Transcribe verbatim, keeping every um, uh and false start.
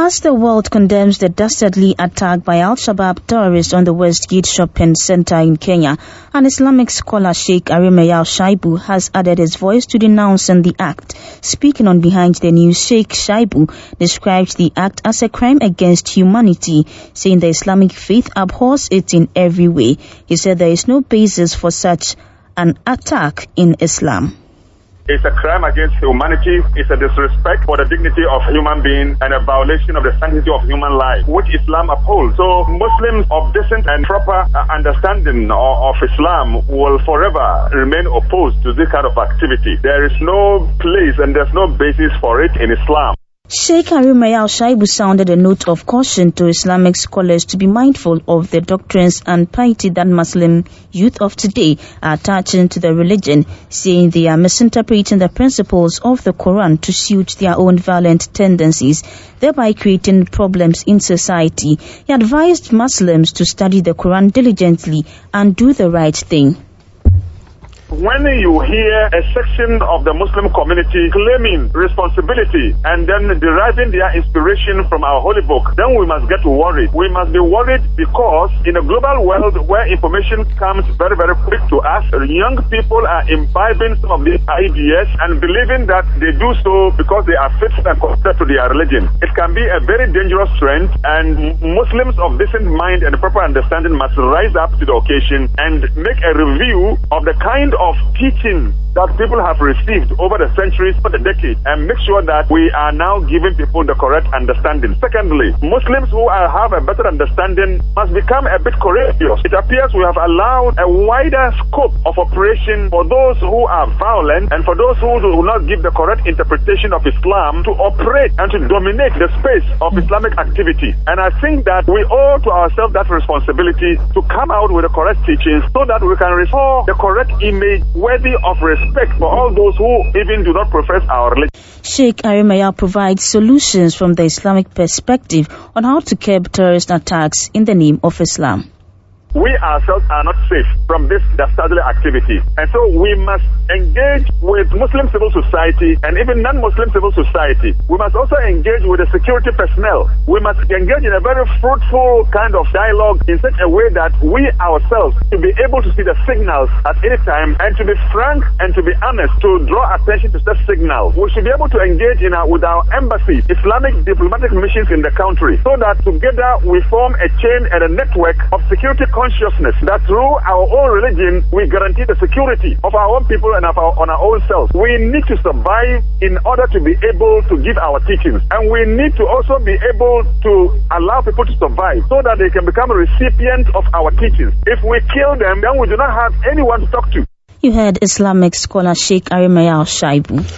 As the world condemns the dastardly attack by Al-Shabaab terrorists on the Westgate Shopping Center in Kenya, an Islamic scholar, Sheikh Arimaya Shaibu, has added his voice to denouncing the act. Speaking on Behind the News, Sheikh Shaibu described the act as a crime against humanity, saying the Islamic faith abhors it in every way. He said there is no basis for such an attack in Islam. It's a crime against humanity, it's a disrespect for the dignity of human being and a violation of the sanctity of human life, which Islam upholds. So Muslims of decent and proper understanding of Islam will forever remain opposed to this kind of activity. There is no place and there's no basis for it in Islam. Sheikh Arimaya Shaibu sounded a note of caution to Islamic scholars to be mindful of the doctrines and piety that Muslim youth of today are attaching to the religion, saying they are misinterpreting the principles of the Quran to suit their own violent tendencies, thereby creating problems in society. He advised Muslims to study the Quran diligently and do the right thing. When you hear a section of the Muslim community claiming responsibility and then deriving their inspiration from our holy book, then we must get worried. We must be worried because in a global world where information comes very, very quick to us, young people are imbibing some of these ideas and believing that they do so because they are faithful and committed to their religion. It can be a very dangerous trend, and Muslims of decent mind and proper understanding must rise up to the occasion and make a review of the kind of of teaching that people have received over the centuries, for the decades, and make sure that we are now giving people the correct understanding. Secondly, Muslims who are, have a better understanding must become a bit courageous. It appears we have allowed a wider scope of operation for those who are violent and for those who do not give the correct interpretation of Islam to operate and to dominate the space of Islamic activity. And I think that we owe to ourselves that responsibility to come out with the correct teachings so that we can restore the correct image worthy of respect for all those who even do not profess our religion. Sheikh Arimaya provides solutions from the Islamic perspective on how to curb terrorist attacks in the name of Islam. We ourselves are not safe from this dastardly activity. And so we must engage with Muslim civil society and even non-Muslim civil society. We must also engage with the security personnel. We must engage in a very fruitful kind of dialogue in such a way that we ourselves to be able to see the signals at any time and to be frank and to be honest to draw attention to such signals. We should be able to engage in our, with our embassy, Islamic diplomatic missions in the country, so that together we form a chain and a network of security consciousness that through our own religion we guarantee the security of our own people and of our, on our own selves. We need to survive in order to be able to give our teachings, and we need to also be able to allow people to survive so that they can become recipients of our teachings. If we kill them, then we do not have anyone to talk to. You heard Islamic scholar Sheikh Arimaya Shaibu.